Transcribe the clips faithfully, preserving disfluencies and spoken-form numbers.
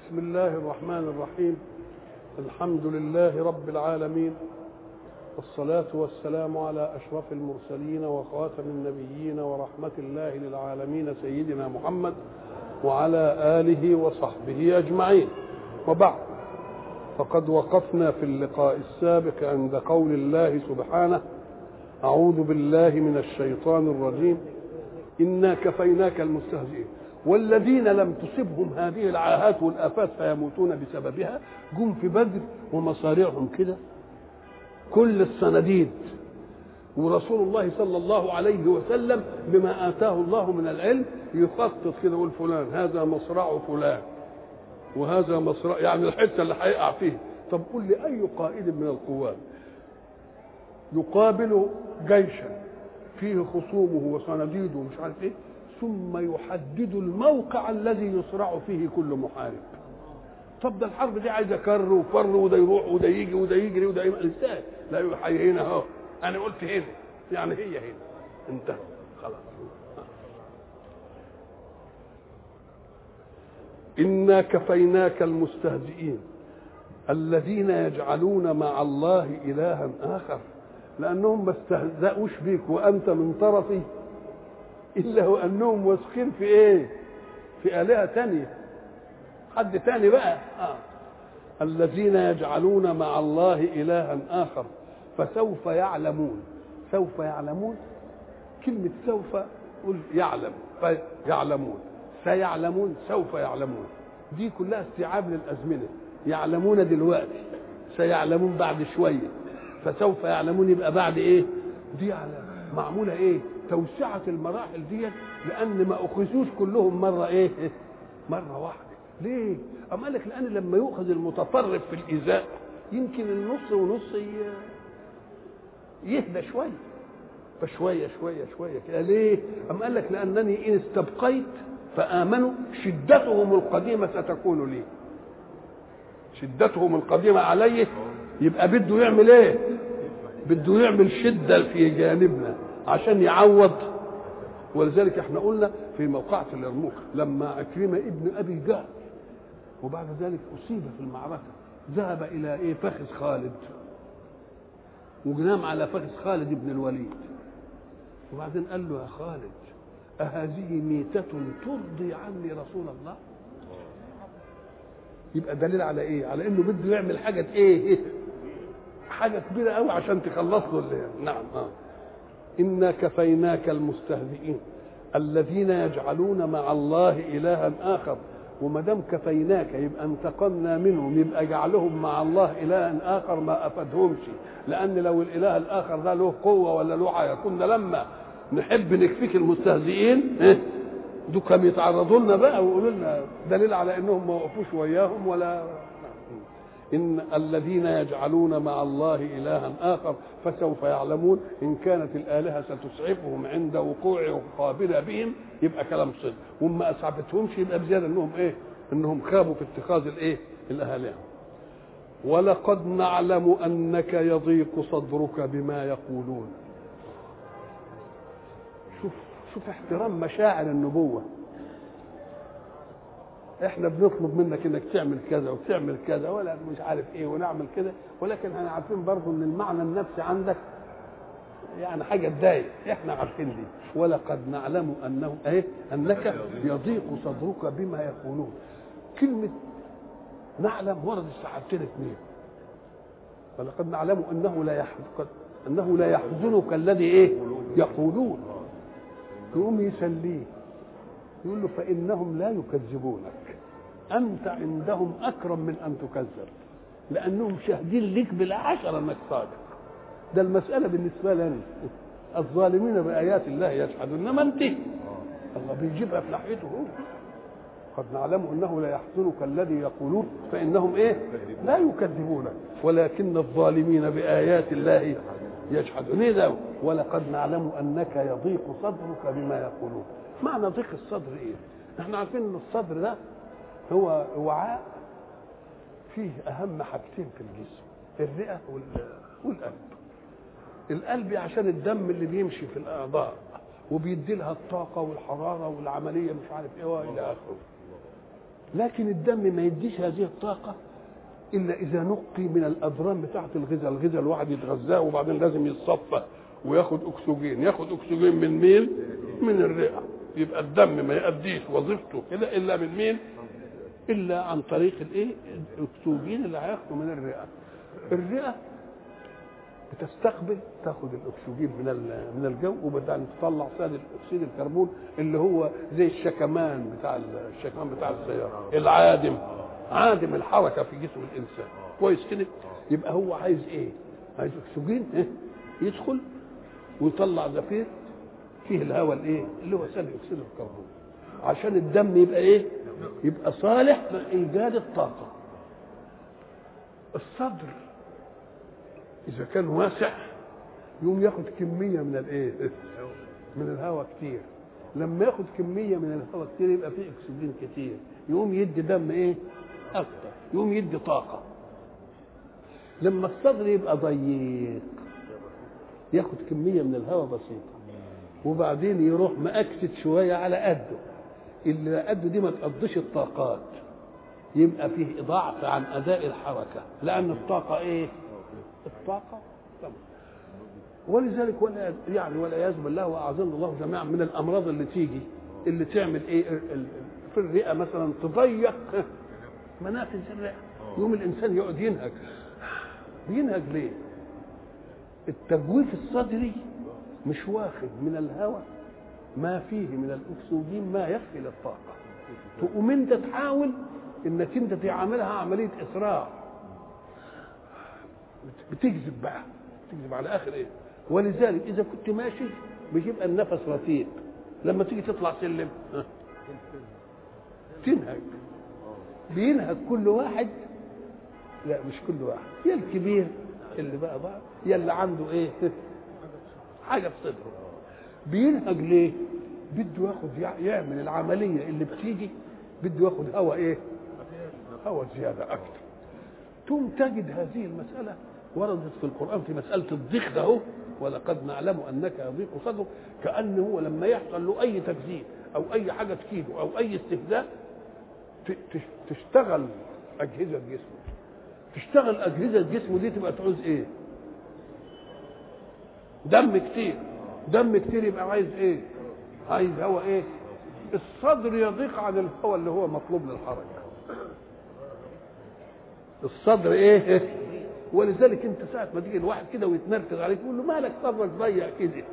بسم الله الرحمن الرحيم. الحمد لله رب العالمين، والصلاة والسلام على أشرف المرسلين وخاتم النبيين ورحمة الله للعالمين سيدنا محمد وعلى آله وصحبه أجمعين، وبعد، فقد وقفنا في اللقاء السابق عند قول الله سبحانه: أعوذ بالله من الشيطان الرجيم، إنا كفيناك المستهزئين. والذين لم تصبهم هذه العاهات والآفات فيموتون بسببها جم في بدر ومصارعهم كده كل الصناديد، ورسول الله صلى الله عليه وسلم بما آتاه الله من العلم يخطط كده، يقول فلان هذا مصرع فلان وهذا مصرع، يعني الحتة اللي هيقع فيه. طب قل لي أي قائد من القوات يقابل جيشا فيه خصومه وصناديده ومش عارف ايه، ثم يحدد الموقع الذي يصرع فيه كل محارب؟ طب ده الحرب دي عايزه كر وفر، وده يروح وده يجي وده يجري وده يعمل ازاي؟ لا يحيي هنا اهو، انا قلت هنا يعني هي هنا انتهى خلاص. إنا كفيناك المستهزئين الذين يجعلون مع الله إلها آخر، لأنهم ما استهزأوش بيك وأنت من طرفي، إلا وأنهم واثقين في إيه؟ في آلهة تانية، حد تاني بقى. آه. الذين يجعلون مع الله إلها آخر فسوف يعلمون. سوف يعلمون، كلمة سوف قل يعلم فيعلمون، سيعلمون، سوف يعلمون، دي كلها استيعاب للأزمنة. يعلمون دلوقتي، سيعلمون بعد شوية، فسوف يعلمون يبقى بعد إيه؟ دي على معمولة إيه؟ توسعة المراحل دي، لأن ما أخذوش كلهم مرة إيه؟ مرة واحدة. ليه؟ أما قال لك لأن لما يؤخذ المتطرف في الإيذاء يمكن النص ونص يهدى شوية، فشوية شوية شوية كده. ليه؟ أما قال لك لأنني إن استبقيت فآمنوا شدتهم القديمة ستكون لي، شدتهم القديمة عليه، يبقى بده يعمل إيه؟ بده يعمل شدة في جانبنا عشان يعوض. ولذلك احنا قلنا في موقعة اليرموك لما عكرمة ابن أبي جهل وبعد ذلك أصيب في المعركة، ذهب إلى إيه؟ فخذ خالد، وجنام على فخذ خالد بن الوليد، وبعدين قال له: يا خالد، أهذه ميتة ترضي عني رسول الله؟ يبقى دليل على إيه؟ على إنه بده يعمل حاجة إيه؟ حاجة كبيرة قوي عشان تخلص له اللي. نعم. آه. إنا كفيناك المستهزئين الذين يجعلون مع الله إلها آخر. وما دام كفيناك يبقى انتقمنا منهم، يبقى جعلهم مع الله إلها آخر ما أفادهمش، لأن لو الإله الآخر ده له قوة ولا له حاجة كنا لما نحب نكفيك المستهزئين إيه؟ دول كانوا يتعرضوا لنا بقى ويقولوا لنا، دليل على إنهم ما وقفوش وياهم ولا. إن الذين يجعلون مع الله إلها آخر فسوف يعلمون. إن كانت الآلهة ستسعفهم عند وقوع قابلة بهم يبقى كلام صدق، وما أسعفتهمش يبقى بزيادة إنهم إيه؟ إنهم خابوا في اتخاذ الإيه؟ الآلهة. ولقد نعلم أنك يضيق صدرك بما يقولون. شوف شوف احترام مشاعر النبوة. احنا بنطلب منك انك تعمل كذا وتعمل كذا ولا مش عارف ايه ونعمل كده، ولكن احنا عارفين برضه ان المعنى النفسي عندك يعني حاجه تضايق، احنا عارفين دي. ولقد نعلم انه ايه؟ انك يضيق صدرك بما يقولون. كلمه نعلم ورد السحابتين اثنين. ولقد نعلم انه لا يحزنك انه لا يحزنك الذي ايه؟ يقولون. يقوم يسليه يقول له: فإنهم لا يكذبونك، أنت عندهم أكرم من أن تكذب، لأنهم شاهدين لك بالعشرة أنك صادق. ده المسألة بالنسبة لنا الظالمين بآيات الله يجحدون، إنما أنت الله بيجيبها في ناحيته هو. قد نعلم أنه لا يحزنك الذي يقولون فإنهم إيه؟ لا يكذبونك ولكن الظالمين بآيات الله يجحدون. إيه ده؟ ولقد نعلم أنك يضيق صدرك بما يقولون. معنى ضيق الصدر ايه؟ احنا عارفين ان الصدر ده هو وعاء فيه اهم حاجتين في الجسم، الرئه والقلب. القلب عشان الدم اللي بيمشي في الاعضاء وبيدي لها الطاقه والحراره والعمليه مش عارف ايه والى اخره. لكن الدم ما يديش هذه الطاقه الا اذا نقي من الاذران بتاعه الغذاء. الغذاء الواحد يتغذاه وبعدين لازم يتصفى وياخد اكسجين. ياخد اكسجين من مين؟ من الرئه. يبقى الدم ما يؤديش وظيفته كده الا من مين؟ الا عن طريق الايه؟ الاكسجين اللي هياخده من الرئه. الرئه بتستقبل تاخد الاكسجين من من الجو وبعدين تطلع ثاني اكسيد الكربون اللي هو زي الشكمان بتاع الشكمان بتاع السياره العادم، عادم الحركه في جسم الانسان. كويس كده؟ يبقى هو عايز ايه؟ عايز اكسجين إيه؟ يدخل ويطلع زفير فيه الهواء الايه؟ اللي هو ثاني اكسيد الكربون عشان الدم يبقى ايه؟ يبقى صالح لايجاد الطاقه. الصدر إذا كان واسع يقوم ياخد كمية من الإيه؟ من الهواء كتير. لما ياخد كمية من الهواء كتير يبقى فيه أكسجين كتير، يقوم يدي دم إيه؟ أكتر، يقوم يدي طاقة. لما الصدر يبقى ضيق ياخد كمية من الهواء بسيطة وبعدين يروح مأكسد شوية على قده، اللي قده دي ما تقضيش الطاقات، يبقى فيه ضعف عن أداء الحركة لأن الطاقة إيه؟ الطاقة طبعا. ولذلك ولا يعني والعياذ بالله واعاذنا الله جميعا من الامراض اللي تيجي اللي تعمل ايه في الرئه مثلا تضيق منافذ الرئه، يوم الانسان يقعد ينهج. بينهج ليه؟ التجويف الصدري مش واخد من الهواء ما فيه من الاكسجين ما يكفي للطاقه. تقوم انت تحاول انك انت تعملها عمليه اسراع، بتكذب بقى، بتكذب على اخر ايه. ولذلك اذا كنت ماشي بيبقى النفس رتيب، لما تيجي تطلع سلم تنهج. بينهج كل واحد، لا مش كل واحد، يا الكبير اللي بقى بقى يا اللي عنده ايه حاجه في صدره. بينهج ليه؟ بده ياخد يعمل العمليه اللي بتيجي، بده ياخد هواء ايه؟ هواء زياده اكتر. ثم تجد هذه المسألة وردت في القرآن في مسألة الضيق ده هو، ولقد نعلم أنك يضيق صدرك، كأنه هو لما يحصل له أي تكذيب أو أي حاجة تكيده أو أي استهزاء تشتغل أجهزة جسمه. تشتغل أجهزة جسمه دي تبقى تعوز إيه؟ دم كتير. دم كتير يبقى عايز إيه؟ عايز هواء إيه؟ الصدر يضيق عن الهواء اللي هو مطلوب للحركة. الصدر ايه؟ ولذلك انت ساعه ما تيجي الواحد كده ويتنرفز عليك تقول له مالك صدرك ضيق كده؟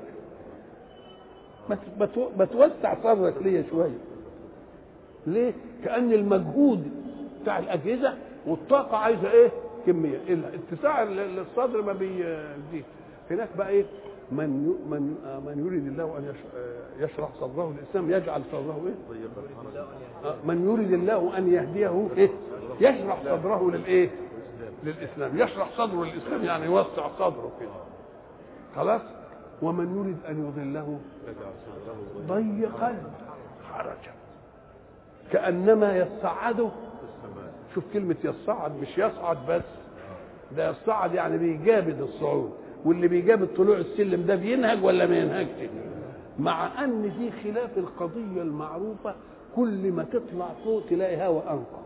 ما توسع صدرك ليه شويه. ليه؟ كأن المجهود بتاع الاجهزه والطاقه عايزه ايه؟ كميه. اتساع الصدر ما بيزيد. هناك بقى ايه؟ من من من يريد الله ان يشرح صدره للاسلام يجعل صدره ايه؟ من يريد الله ان يهديه ايه؟ يشرح صدره للايه؟ للاسلام. يشرح صدره للاسلام يعني يوسع صدره كده. خلاص؟ ومن يريد ان يضله ضيقا حرجا كانما يصعده. شوف كلمه يصعد، مش يصعد بس، ده يصعد يعني بيجابد الصعود. واللي بيجابد طلوع السلم ده بينهج ولا ما ينهجش؟ مع ان دي خلاف القضيه المعروفه، كل ما تطلع فوق تلاقي هواء انقى.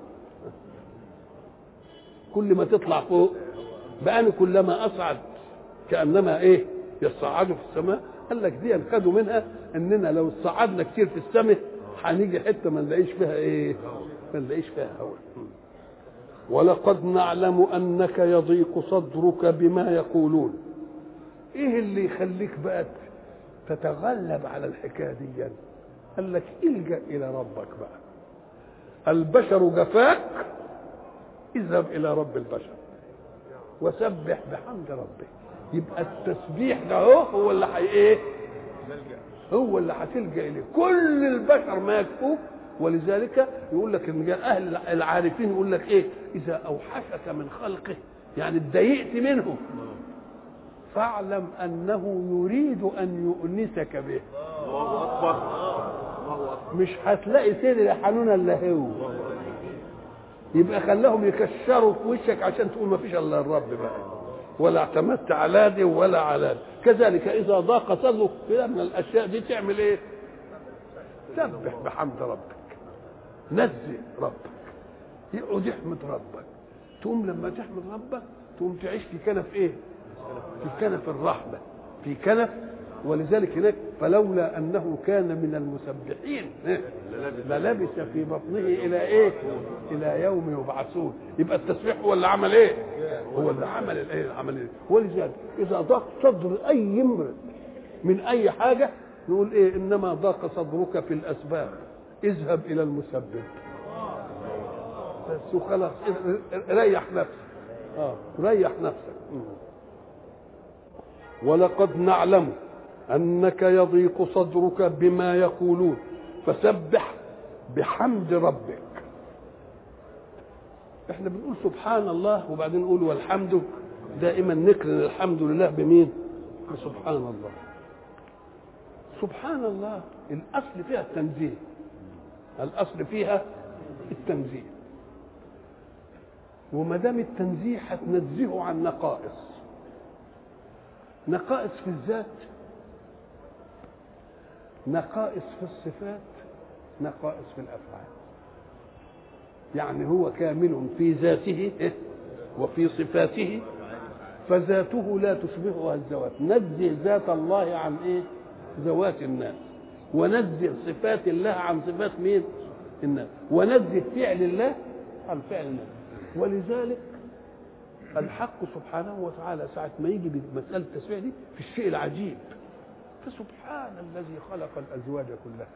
كل ما تطلع فوق بقى كلما اصعد كانما ايه؟ يصعدوا في السماء. قال لك دي خدوا منها اننا لو صعدنا كتير في السماء هنيجي حته ما نلاقيش فيها ايه؟ ما نلاقيش فيها هواء. ولقد نعلم انك يضيق صدرك بما يقولون. ايه اللي يخليك بقى تتغلب على الحكايه دي؟ قال لك الجا الى ربك بقى. البشر جفاك، اذهب الى رب البشر وسبح بحمد ربك. يبقى التسبيح ده هو هو اللي حي ايه؟ هو اللي هتلجا اليه. كل البشر ما يكفوك. ولذلك يقول لك ان اهل العارفين يقول لك ايه؟ اذا اوحشك من خلقه، يعني اتضايقت منه، فاعلم انه يريد ان يؤنسك به. مش هتلاقي سيد حنونه الا هو. يبقى خلاهم يكشروا في وشك عشان تقول ما فيش الا الرب بقى، ولا اعتمدت على دي ولا على دي. كذلك اذا ضاق صدرك كده من الاشياء دي تعمل ايه؟ سبح بحمد ربك، نزه ربك. يقعد يحمد ربك. تقوم لما تحمد ربك تقوم تعيش في كنف ايه؟ في كنف الرحمه، في كنف. ولذلك هناك فلولا انه كان من المسبحين للبث في بطنه الى ايه؟ الى يوم يبعثون. يبقى التسبيح هو اللي عمل ايه؟ هو اللي عمل الايه؟ عمل ايه؟ ولذلك اذا ضاق صدر اي امرئ من اي حاجه نقول ايه؟ انما ضاق صدرك في الاسباب، اذهب الى المسبب بس وخلاص. ريح نفسك. اه ريح نفسك. ولقد نعلم انك يضيق صدرك بما يقولون فسبح بحمد ربك. احنا بنقول سبحان الله وبعدين نقول والحمد، دائما نقرن الحمد لله بمين؟ بسبحان الله. سبحان الله الاصل فيها التنزيه، الاصل فيها التنزيه. وما دام التنزيه هتنزهه عن نقائص، نقائص في الذات، نقائص في الصفات، نقائص في الافعال. يعني هو كامل في ذاته وفي صفاته، فذاته لا تشبهها الذوات. نزه ذات الله عن ايه؟ ذوات الناس، ونزه صفات الله عن صفات مين؟ الناس، ونزه فعل الله عن فعل الناس. ولذلك الحق سبحانه وتعالى ساعة ما يجي بمسألة التسبيح دي في الشيء العجيب، فسبحان الذي خلق الأزواج كلها،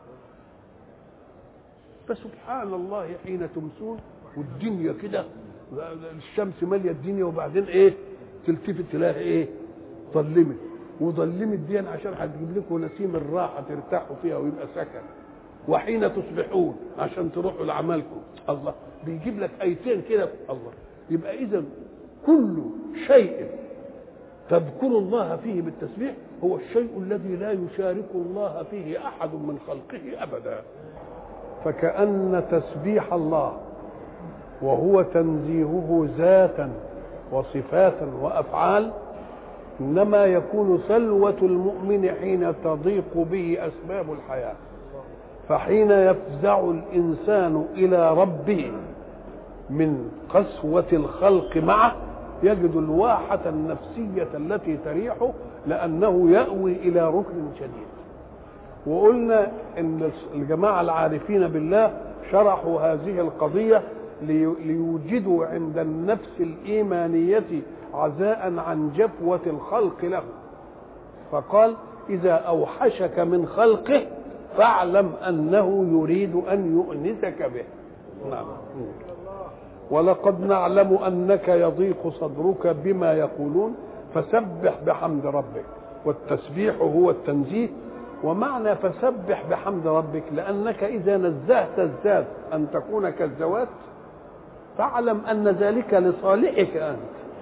فسبحان الله حين تمسون والدنيا كده الشمس مالية الدنيا وبعدين ايه؟ تلتفت تلاقي ايه؟ ظلمت، وظلمت دي عشان هتجيب لكم نسيم الراحة ترتاحوا فيها ويبقى سكن. وحين تصبحون عشان تروحوا لعملكم. الله بيجيب لك ايتين كده. الله يبقى اذا كل شيء تذكر الله فيه بالتسبيح هو الشيء الذي لا يشارك الله فيه احد من خلقه ابدا. فكأن تسبيح الله وهو تنزيهه ذاتا وصفاتا وافعال انما يكون سلوة المؤمن حين تضيق به اسباب الحياة. فحين يفزع الانسان الى ربه من قسوة الخلق معه يجد الواحة النفسية التي تريحه لأنه يأوي إلى ركن شديد. وقلنا إن الجماعة العارفين بالله شرحوا هذه القضية ليوجدوا عند النفس الإيمانية عزاء عن جفوة الخلق له. فقال إذا أوحشك من خلقه فاعلم أنه يريد أن يؤنسك به. نعم. ولقد نعلم أنك يضيق صدرك بما يقولون فسبح بحمد ربك. والتسبيح هو التنزيه. ومعنى فسبح بحمد ربك لأنك إذا نزهت الذات أن تكون كالذوات فاعلم أن ذلك لصالحك أنت.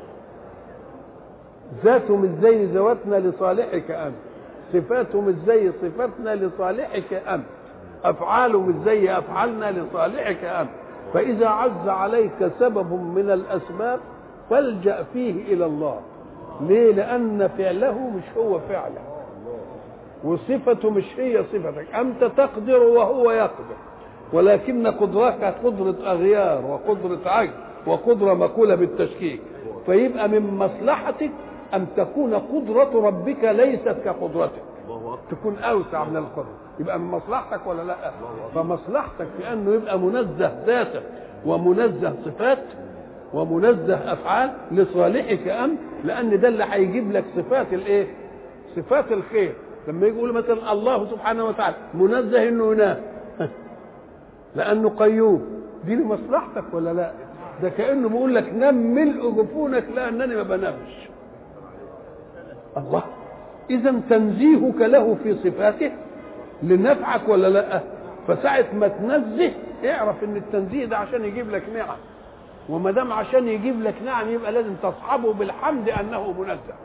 ذاته مش زي ذواتنا لصالحك أنت، صفاته مش زي صفاتنا لصالحك أنت، أفعاله مش زي أفعالنا لصالحك أنت. فإذا عز عليك سبب من الأسباب فالجأ فيه إلى الله. ليه؟ لأن فعله مش هو فعله، وصفته مش هي صفتك. أنت تقدر وهو يقدر، ولكن قدرتك قدرة أغيار وقدرة عجز وقدرة مقولة بالتشكيك. فيبقى من مصلحتك أن تكون قدرة ربك ليست كقدرتك، تكون أوسع من القدرة. يبقى من مصلحتك ولا لا؟ فمصلحتك في أنه يبقى منزه ذاته ومنزه صفات ومنزه أفعال لصالحك أنت، لأن ده اللي هيجيب لك صفات الإيه؟ صفات الخير. لما يقول مثلا الله سبحانه وتعالى منزه إنه ينام لأنه قيوم، دي لمصلحتك ولا لا؟ ده كأنه بيقول لك نم ملء جفونك لأنني ما بنامش. الله، إذا تنزيهك له في صفاته لنفعك ولا لا؟ فساعة ما تنزه اعرف ان التنزيه ده عشان يجيب لك نعم، وما دام عشان يجيب لك نعم يبقى لازم تصحبه بالحمد انه منزه.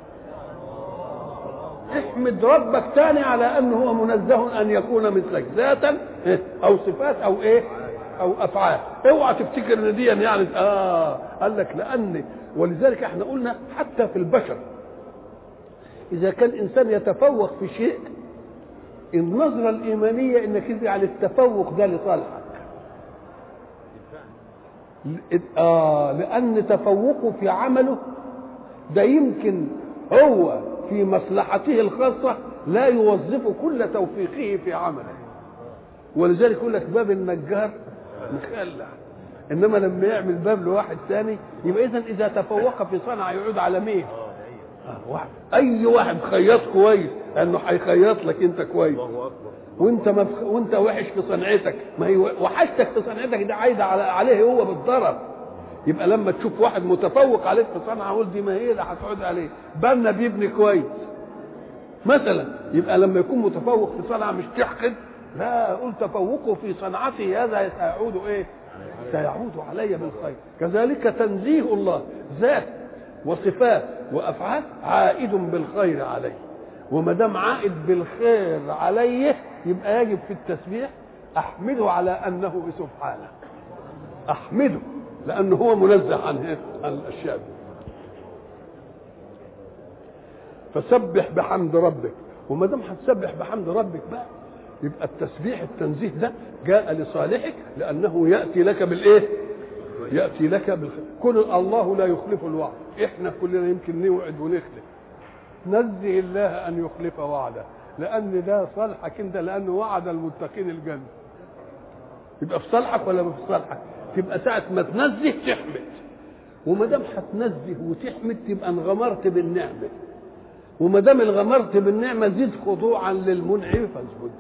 احمد ربك تاني على انه هو منزه ان يكون مثلك ذاتا او صفات او ايه او افعال. اوعى تفتكر ان دي يعني اه قال لك لان ولذلك احنا قلنا حتى في البشر اذا كان انسان يتفوق في شيء النظرة الإيمانية إنك تجعل التفوق ده لصالحك. آه لأن تفوقه في عمله ده يمكن هو في مصلحته الخاصة لا يوظف كل توفيقه في عمله، ولذلك يقول لك باب النجار مخلع، إنما لما يعمل باب لواحد ثاني يبقى إذن إذا تفوق في صنعة يعود على مين؟ آه واحد. أي واحد خياط كويس لأنه هيخيط لك أنت كويس، وأنت مف... وأنت وحش في صنعتك، ما هي وحشتك في صنعتك ده عايدة على... عليه هو بالضرر. يبقى لما تشوف واحد متفوق عليك في صنعة قول دي ما هي اللي هتعود عليه، بنا بيبني كويس مثلا، يبقى لما يكون متفوق في صنعة مش تحقد، لا قول تفوقه في صنعته هذا سيعود ايه؟ سيعود علي بالخير. كذلك تنزيه الله ذات وصفات وافعال عائد بالخير عليه، وما دام عائد بالخير عليه يبقى يجب في التسبيح احمده على انه سبحانه، احمده لانه هو منزه عن عن الاشياء دي. فسبح بحمد ربك، وما دام هتسبح بحمد ربك بقى يبقى التسبيح التنزيه ده جاء لصالحك لانه ياتي لك بالايه؟ ياتي لك بالخير. كل الله لا يخلف الوعد، احنا كلنا يمكن نوعد ونخلف، نزه الله ان يخلف وعده لان ده صالحك انت، لانه وعد المتقين الجنه. يبقى في صالحك ولا مش في صالحك؟ تبقى ساعه ما تنزه تحمد، وما دام هتنزه وتحمد تبقى انغمرت بالنعمه، وما دام انغمرت بالنعمه زد خضوعا للمنعم فاسجد.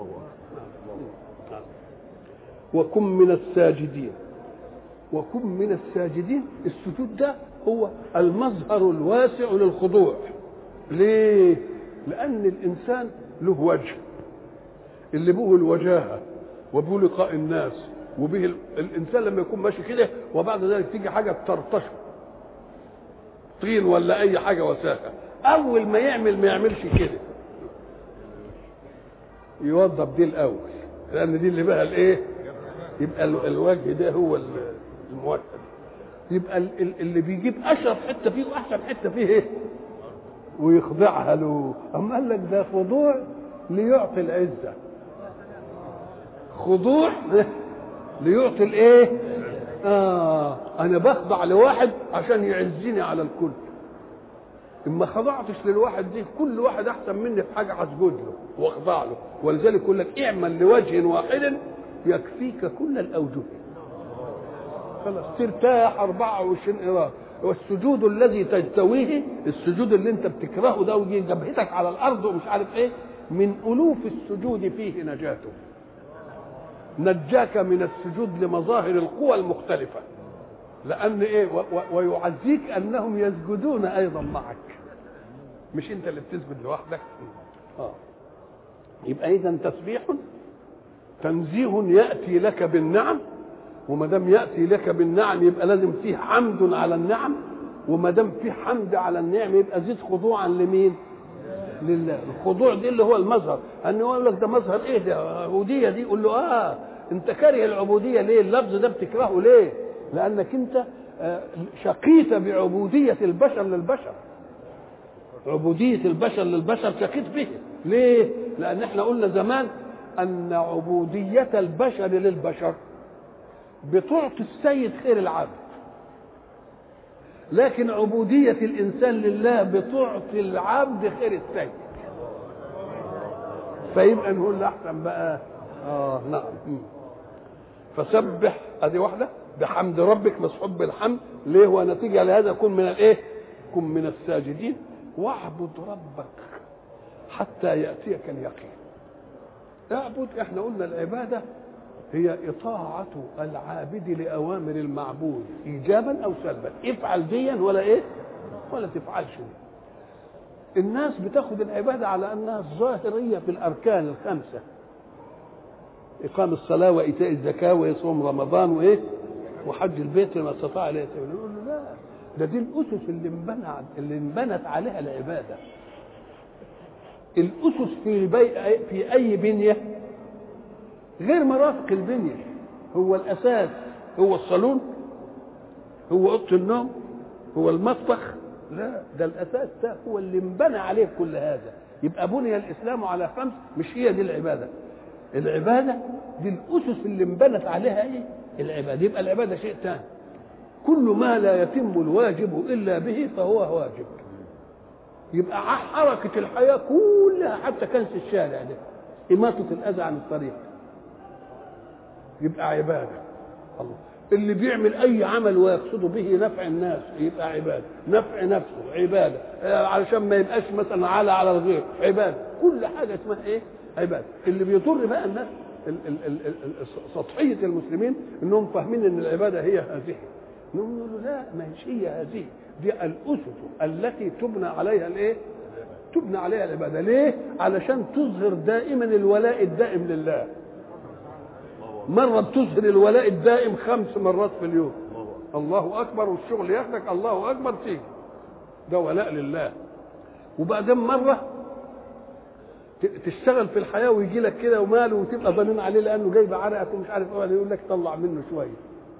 وكن من الساجدين، وكن من الساجدين. السجود ده هو المظهر الواسع للخضوع. ليه؟ لأن الإنسان له وجه، اللي به الوجاهة وبه لقاء الناس، وبه الإنسان لما يكون ماشي كده وبعد ذلك تيجي حاجة تطرطشه طين ولا أي حاجة وساخة، أول ما يعمل ما يعملش كده، يوضب دي الأول لأن دي اللي بقى الإيه؟ يبقى الوجه ده هو الموحد. يبقى اللي بيجيب أشرف حتة فيه وأحسن حتة فيه إيه؟ ويخضعها له. أما قال لك ده خضوع ليعطي العزة، خضوع ليعطي الإيه؟ آه أنا بخضع لواحد عشان يعزني على الكل. إما خضعتش للواحد دي كل واحد أحسن مني في حاجة هسجد له واخضع له. ولذلك يقول لك اعمل لوجه واحد يكفيك كل الأوجه. خلاص ترتاح أربعة وعشرين قراءة. والسجود الذي تجتويه، السجود اللي انت بتكرهه ده ويجي جبهتك على الارض ومش عارف ايه، من الوف السجود فيه نجاته. نجاك من السجود لمظاهر القوى المختلفه، لان ايه و- و- ويعزيك انهم يسجدون ايضا معك، مش انت اللي بتسجد لوحدك. اه يبقى اذا تسبيح تنزيه ياتي لك بالنعم، وما دام ياتي لك بالنعم يبقى لازم فيه حمد على النعم، وما دام فيه حمد على النعم يبقى زيد خضوعا لمين؟ لله. الخضوع دي اللي هو المظهر، ان يقول لك ده مظهر ايه ده؟ عبوديه دي. يقول له اه انت كاره العبوديه ليه؟ اللفظ ده بتكرهه ليه؟ لانك انت شقيت بعبوديه البشر للبشر. عبوديه البشر للبشر شقيت به. ليه؟ لان احنا قلنا زمان ان عبوديه البشر للبشر بتعطي السيد خير العبد، لكن عبودية الإنسان لله بتعطي العبد خير السيد. فيبقى نقول له أحسن بقى آه نعم. فسبح أدي واحدة بحمد ربك مسحوب بالحمد. ليه؟ ونتيجة لهذا كن من الإيه؟ كن من الساجدين. واعبد ربك حتى يأتيك اليقين. اعبد، احنا قلنا العبادة هي إطاعة العابد لأوامر المعبود إيجابا أو سلبا. افعل ديا ولا إيه؟ ولا تفعلش دي. الناس بتاخد العبادة على أنها ظاهرية في الأركان الخمسة، إقام الصلاة وإيتاء الزكاة ويصوم رمضان وإيه؟ وحج البيت لما استطاع إليه سبيلا. نقول له لا، ده دي الأسس اللي انبنت اللي انبنت عليها العبادة. الأسس في البي... في أي بنية غير مرافق البنية. هو الأساس هو الصالون، هو أوضة النوم، هو المطبخ. لا، ده الأساس ده هو اللي انبنى عليه كل هذا. يبقى بني الإسلام على خمس، مش هي دي العبادة. العبادة دي الأسس اللي انبنت عليها إيه؟ العبادة. يبقى العبادة شيء ثاني. كل ما لا يتم الواجب الا به فهو واجب. يبقى حركه الحياه كلها حتى كنس الشارع ده، اماطه الاذى عن الطريق، يبقى عباده. الله اللي بيعمل اي عمل ويقصد به نفع الناس يبقى عباده، نفع نفسه عباده، علشان ما يبقاش مثلا على على الغير عباده. كل حاجه اسمها ايه؟ عباده. اللي بيضر بقى الناس ال ال ال ال سطحيه المسلمين انهم فاهمين ان العباده هي هذه. نقول له لا، ما هيش هي هذه، دي الاسس التي تبنى عليها الايه؟ تبنى عليها العباده. ليه؟ علشان تظهر دائما الولاء الدائم لله. مرة بتظهر الولاء الدائم خمس مرات في اليوم، الله أكبر والشغل ياخدك، الله أكبر تيجي، ده ولاء لله. وبعدين مرة تشتغل في الحياة ويجي لك كده وماله وتبقى ظنين عليه لأنه جايب عرقك ومش عارف ايه، يقول لك طلع منه شوية،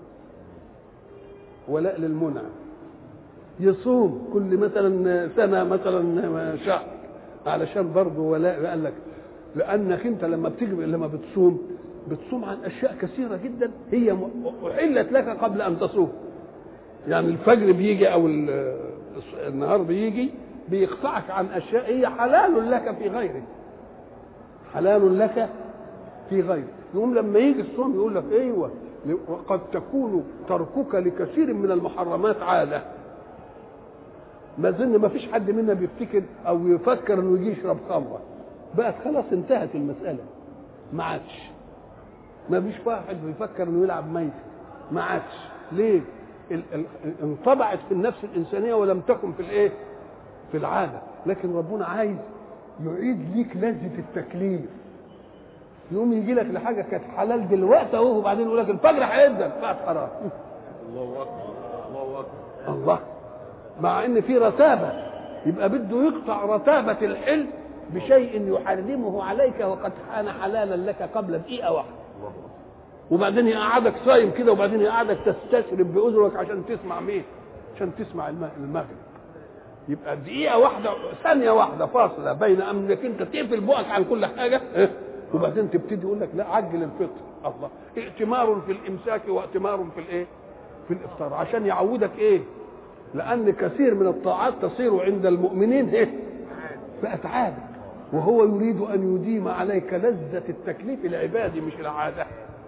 ولاء للمنعم. يصوم كل مثلا سنة مثلا شهر علشان برضه ولاء، قال لك لأنك أنت لما بتيجي لما بتصوم بتصوم عن اشياء كثيره جدا هي احلت لك قبل ان تصوم. يعني الفجر بيجي او النهار بيجي بيقطعك عن اشياء هي حلال لك في غيرك، حلال لك في غيرك. يقوم لما يجي الصوم يقول لك ايوه، وقد تكون تركك لكثير من المحرمات عاده. ما زلنا ما فيش حد منا بيفتكر او يفكر انه يجي يشرب خمره، بقت خلاص انتهت المساله، ما عادش. ما فيش واحد بيفكر انه يلعب ميت، ما عادش. ليه؟ ال ال انطبعت في النفس الانسانيه ولم تكن في الايه؟ في العاده. لكن ربنا عايز يعيد ليك لذه التكليف. يقوم يجي لك لحاجه كانت حلال دلوقتي اهو، وبعدين يقول لك الفجر هيبدا بقت حرام. الله اكبر الله اكبر الله، مع ان في رتابه، يبقى بده يقطع رتابه الحل بشيء يحرمه عليك وقد كان حلالا لك قبل دقيقه واحده. وبعدين يقعدك صايم كده، وبعدين يقعدك تستشرب باذنك عشان تسمع مين؟ عشان تسمع المغرب. يبقى دقيقه واحده، ثانيه واحده فاصله بين انك انت تقفل بقك عن كل حاجه وبعدين تبتدي يقول لك لا عجل الفطر. الله، ائتمار في الامساك وائتمار في الايه؟ في الافطار، عشان يعودك ايه؟ لان كثير من الطاعات تصير عند المؤمنين ايه؟ بقت عاده، وهو يريد ان يديم عليك لذه التكليف العبادي مش العاده.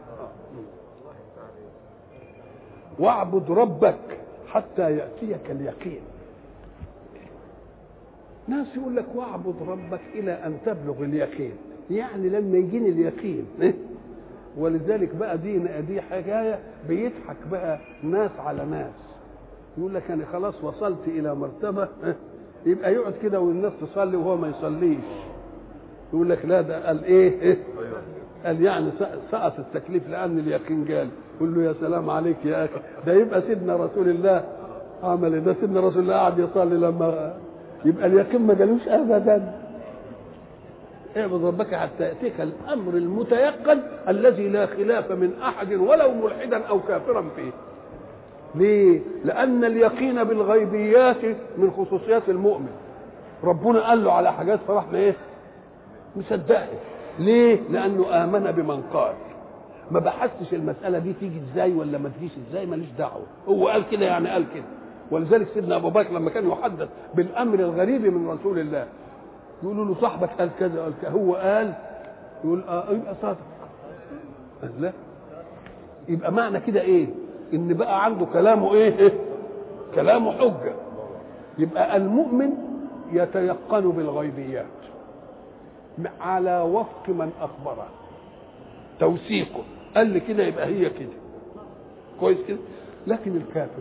واعبد ربك حتى ياتيك اليقين. ناس يقول لك واعبد ربك الى ان تبلغ اليقين، يعني لما يجيني اليقين. ولذلك بقى دي دي حكايه بيضحك بقى ناس على ناس، يقول لك انا خلاص وصلت الى مرتبه، يبقى يقعد كده والناس تصلي وهو ما يصليش، يقول لك لا ده قال ايه؟ قال يعني سقط التكليف لان اليقين جال. يقول له يا سلام عليك يا اخي، ده يبقى سيدنا رسول الله عمل ده، سيدنا رسول الله قعد يصلي لما يبقى اليقين ما جالوش ابدا. اعبد ربك حتى ياتيك الامر المتيقن الذي لا خلاف من احد ولو ملحدا او كافرا فيه. ليه؟ لان اليقين بالغيبيات من خصوصيات المؤمن. ربنا قال له على حاجات فرحنا ايه؟ مصدقه. ليه؟ لانه امن بمن قال، ما بحثش المساله دي تيجي ازاي ولا ما تجيش ازاي، ماليش دعوه، هو قال كده يعني قال كده. ولذلك سيدنا ابو بكر لما كان يحدث بالامر الغريب من رسول الله يقولوا له صاحبك قال كذا قال كذا، هو قال، يقول اه يبقى صادق. قال لا، يبقى معنى كده ايه؟ ان بقى عنده كلامه ايه؟ كلامه حجه. يبقى المؤمن يتيقن بالغيبيات على وفق من اخبره، توثيقه قال لي كده يبقى هي كده، كويس كده. لكن الكافر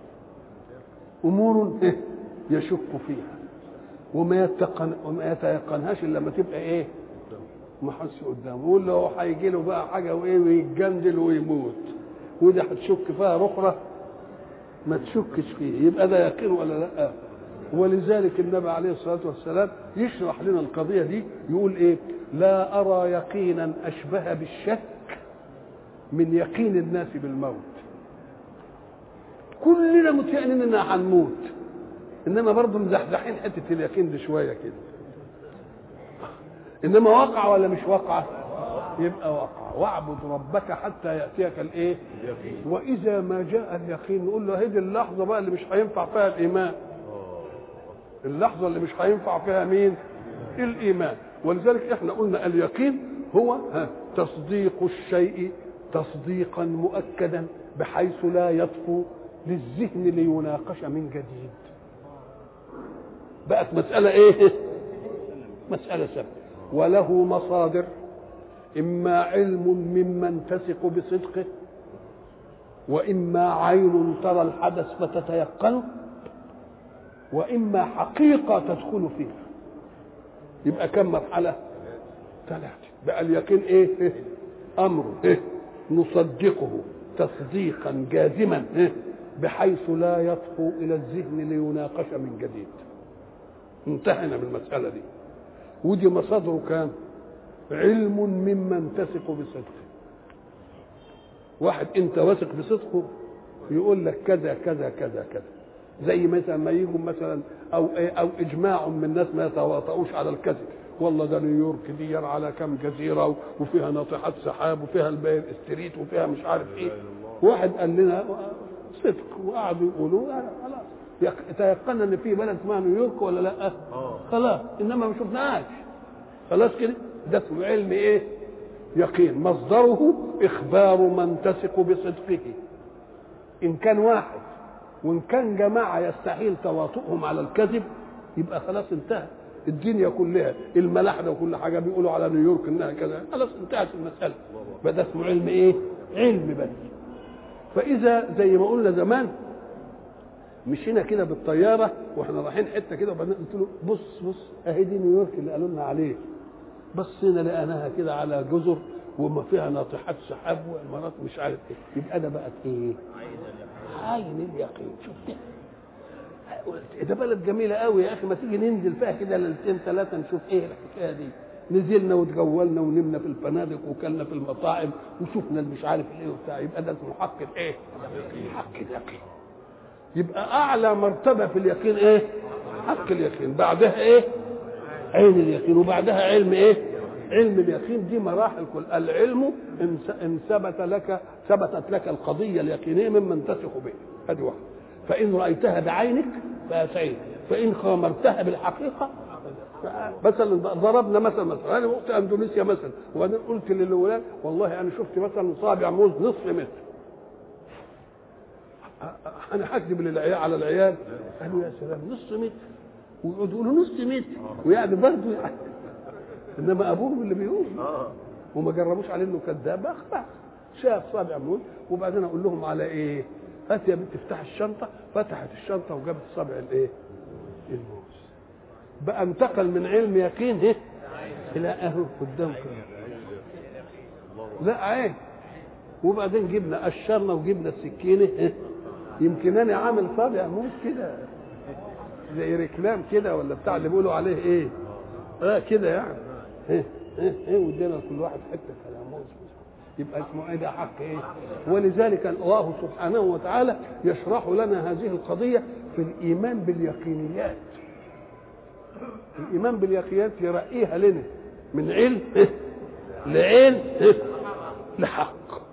امور يشك فيها وما يتقن وما يتيقنهاش الا لما تبقى ايه؟ محس قدامه، يقول له هيجي له بقى حاجه وايه ويتجندل ويموت، وده هتشك فيها رخره ما تشكش فيه، يبقى ده يقين ولا لا؟ ولذلك النبي عليه الصلاه والسلام يشرح لنا القضيه دي، يقول ايه؟ لا ارى يقينا اشبه بالشك من يقين الناس بالموت. كلنا متيقنين اننا هنموت، انما برضه مزحزحين حته اليقين دي شويه كده. انما واقع ولا مش واقع؟ يبقى واقع. واعبد ربك حتى ياتيك الايه؟ واذا ما جاء اليقين نقول له هذه اللحظه بقى اللي مش هينفع فيها الايمان. اللحظه اللي مش هينفع فيها مين؟ الايمان. ولذلك احنا قلنا اليقين هو تصديق الشيء تصديقا مؤكدا بحيث لا يطفو للذهن ليناقش من جديد. بقت مساله ايه؟ مساله ثابته. وله مصادر، اما علم ممن تثق بصدقه، واما عين ترى الحدث فتتيقنه، واما حقيقه تدخل فيه. يبقى كم مرحله؟ ثلاثه. بقى اليقين ايه؟ امر إيه؟ نصدقه تصديقا جازما إيه؟ بحيث لا يطفو الى الذهن ليناقش من جديد. انتهينا من المساله دي. ودي مصادره كام؟ علم ممن تثق بصدقه. واحد انت واثق بصدقه يقول لك كذا كذا كذا كذا، زي مثلا ما يجوا مثلا او او اجماع من الناس ما يتواطؤوش على الكذب. والله ده نيويورك دي على كم جزيره وفيها ناطحات سحاب وفيها الباير ستريت وفيها مش عارف ايه. واحد قال لنا صدق وقعدوا يقولوا خلاص تيقنا ان في بلد اسمها نيويورك ولا لا؟ خلاص، انما ما شفناهاش. خلاص كده، ده اسمه علم ايه؟ يقين. مصدره اخبار من تثق بصدقه. ان كان واحد وان كان جماعه يستحيل تواطؤهم على الكذب يبقى خلاص انتهى. الدنيا كلها الملاحده وكل حاجه بيقولوا على نيويورك انها كذا، خلاص انتهت المساله. فده اسمه علم ايه؟ علم بس. فاذا زي ما قلنا زمان مشينا كده بالطياره واحنا رايحين حته كده وبعدين قلت له بص بص اهي دي نيويورك اللي قالوا لنا عليه. بصينا لقيناها كده على جزر وما فيها ناطحات سحاب وامارات مش عارف ايه. يبقى ده بقت ايه؟ عين اليقين. شفت ده بلد جميله قوي يا اخي، ما تيجي ننزل فيها كده ليلتين ثلاثه نشوف ايه الحكايه دي. نزلنا وتجولنا ونمنا في الفنادق وكلنا في المطاعم وشفنا مش عارف ايه وبتاع. يبقى ده اسمه حق الايه؟ حق اليقين. يبقى اعلى مرتبه في اليقين ايه؟ حق اليقين. بعدها ايه؟ عين اليقين. وبعدها علم ايه؟ علم اليقين. دي مراحل. كل العلم ان ثبت لك ثبتت لك القضيه اليقينيه ممن تثق به. هذه واحده. فان رايتها بعينك فسعيد، فان خامرتها بالحقيقه. مثلا ضربنا مثلا مثلا انا وقت اندونيسيا مثلا وانا قلت للاولاد والله انا شفت مثلا صابع موز نصف متر. انا هكذب للعيال على العيال قالوا يا سلام نصف متر، ويقعدوا يقولوا نص متر ويعني برضه يعني. انما ابوهم اللي بيقول وما جربوش عليه انه كذاب. اخ شاف صابع موز. وبعدين اقول لهم على ايه؟ هات يا بنت افتح الشنطه. فتحت الشنطه وجابت صابع الايه؟ الموز. بقى انتقل من علم يقين ايه؟ الى اهو قدامكم. لا عين. وبعدين جبنا قشرنا وجبنا السكينه إيه؟ يمكن انا عامل صابع موز كده زي ركلام كده ولا بتاع اللي بيقولوا عليه ايه؟ اه كده يعني. ايه ايه ايه وادينا لكل واحد حته كلاموز. يبقى اسمه ايه ده؟ حق ايه؟ ولذلك الله سبحانه وتعالى يشرح لنا هذه القضيه في الايمان باليقينيات. الايمان باليقينيات يرقيها لنا من علم لعين لحق.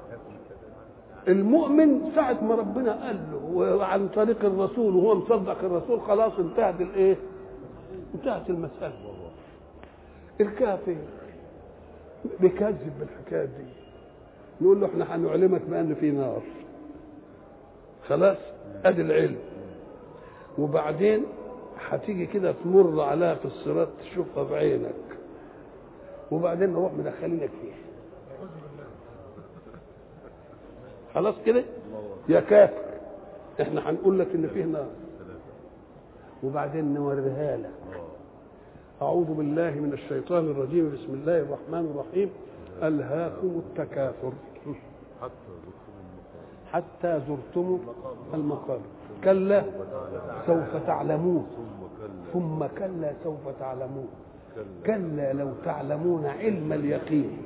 المؤمن ساعة ما ربنا قال له وعن طريق الرسول وهو مصدق الرسول خلاص انتهت الايه؟ انتهت المسألة. الكافر بيكذب بالحكاية دي نقول له احنا هنعلمك بأن في نار. خلاص ادي العلم. وبعدين هتيجي كده تمر عليها في الصراط تشوفها بعينك. وبعدين نروح مدخلينك فيها. خلاص كده يا كافر احنا هنقول لك ان فيه نار وبعدين نوريها لك. اعوذ بالله من الشيطان الرجيم. بسم الله الرحمن الرحيم. الهاكم التكاثر حتى زرتم المقابر. كلا سوف تعلمون ثم كلا سوف تعلمون كلا لو تعلمون علم اليقين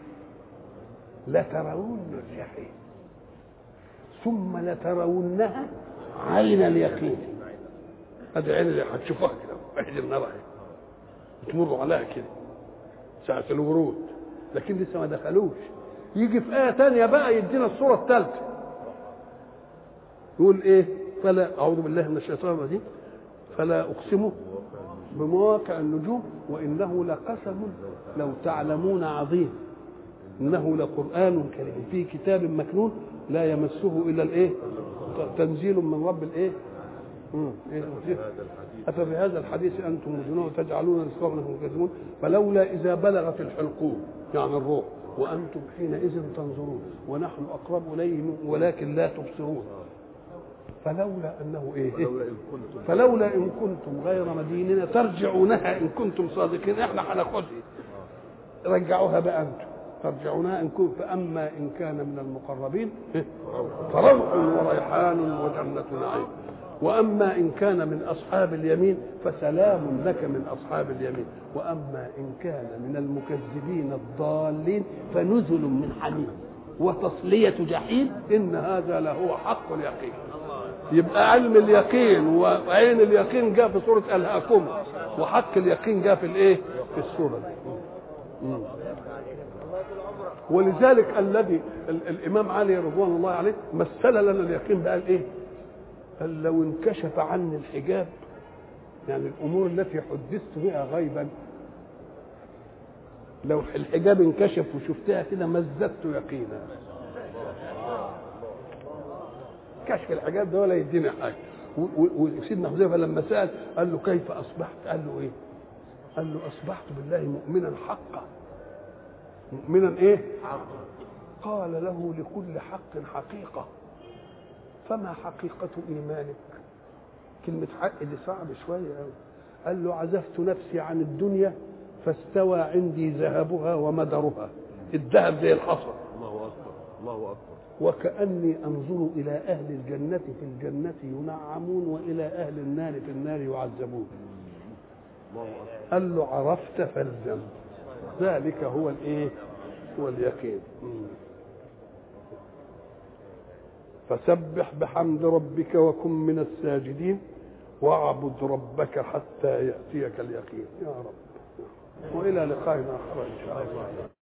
لترون الجحيم ثم لترونها عين اليقين. هذه عين اللي هتشوفوها كده واحد النار تمروا عليها كده ساعة الورود، لكن لسه ما دخلوش. يجي في آية تانية بقى يدينا الصورة الثالثة، يقول إيه؟ فلا أعوذ بالله من الشيطان الرجيم فلا أقسم بمواقع النجوم وإنه لقسم لو تعلمون عظيم إنه لقرآن كريم في كتاب مكنون لا يمسه إلا الإيه؟ تنزيل من رب الإيه؟ أفبهذا الحديث أنتم مدهنون تجعلون رزقكم أنكم تكذبون فلولا إذا بلغت الحلقوم يعني الروح وأنتم حينئذ تنظرون ونحن أقرب إليه ولكن لا تبصرون فلولا أنه إيه؟ فلولا إن كنتم غير مدينين ترجعونها إن كنتم صادقين. إحنا هناخدها رجعوها بقى أنتم ترجعونها إن كنتم فأما إن كان من المقربين فروح وريحان وجنة نعيم وأما إن كان من أصحاب اليمين فسلام لك من أصحاب اليمين وأما إن كان من المكذبين الضالين فنزل من حميم وتصلية جحيم إن هذا لهو حق اليقين. يبقى علم اليقين وعين اليقين جاء في سورة ألهاكم وحق اليقين جاء في الإيه؟ في السورة دي. ولذلك الذي الإمام علي رضوان الله عليه مثل لنا اليقين بقى الإيه؟ قال لو انكشف عني الحجاب يعني الامور التي حدثت بها غيبا لو الحجاب انكشف وشفتها كده ما ازددت يقينا. كشف الحجاب ده ولا يديني حاجه. وسيدنا حذيفه لما سال قال له كيف اصبحت؟ قال له ايه؟ قال له اصبحت بالله مؤمنا حقا. مؤمنا ايه؟ قال له لكل حق حقيقه فما حقيقة إيمانك؟ كلمة حق دي صعب شوية قوي. قال له عزفت نفسي عن الدنيا فاستوى عندي ذهبها ومدرها. الذهب زي الحصى. الله أكبر الله أكبر. وكأني أنظر إلى أهل الجنة في الجنة ينعمون وإلى أهل النار في النار يعذبون. الله أكبر. قال له عرفت فالزم ذلك هو الإيه؟ هو اليقين. فسبح بحمد ربك وكن من الساجدين واعبد ربك حتى يأتيك اليقين يا رب. وإلى لقاء آخر إن شاء الله.